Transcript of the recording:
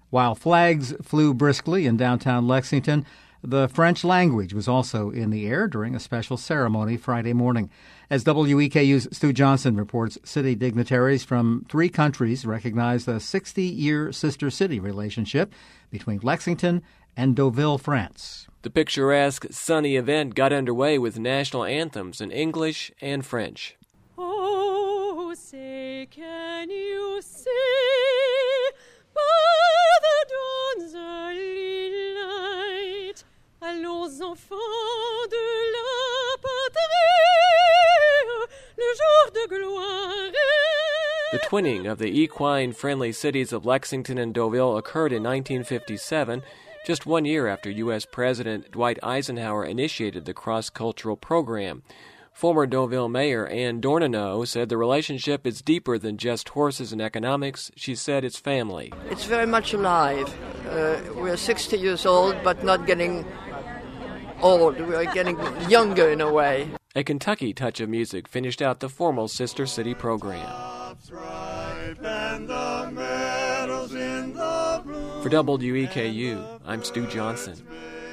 While flags flew briskly in downtown Lexington, the French language was also in the air during a special ceremony Friday morning. As WEKU's Stu Johnson reports, city dignitaries from 3 countries recognized a 60-year sister city relationship between Lexington and Deauville, France. The picturesque, sunny event got underway with national anthems in English and French. Oh, say, can you see by the dawn's early light, allons enfants de la patrie, le jour de gloire. The twinning of the equine-friendly cities of Lexington and Deauville occurred in 1957, just 1 year after U.S. President Dwight Eisenhower initiated the cross-cultural program. Former Deauville Mayor Anne Dornano said the relationship is deeper than just horses and economics. She said it's family. It's very much alive. We're 60 years old, but not getting old. We're getting younger in a way. A Kentucky touch of music finished out the formal Sister City program. For WEKU, I'm Stu Johnson.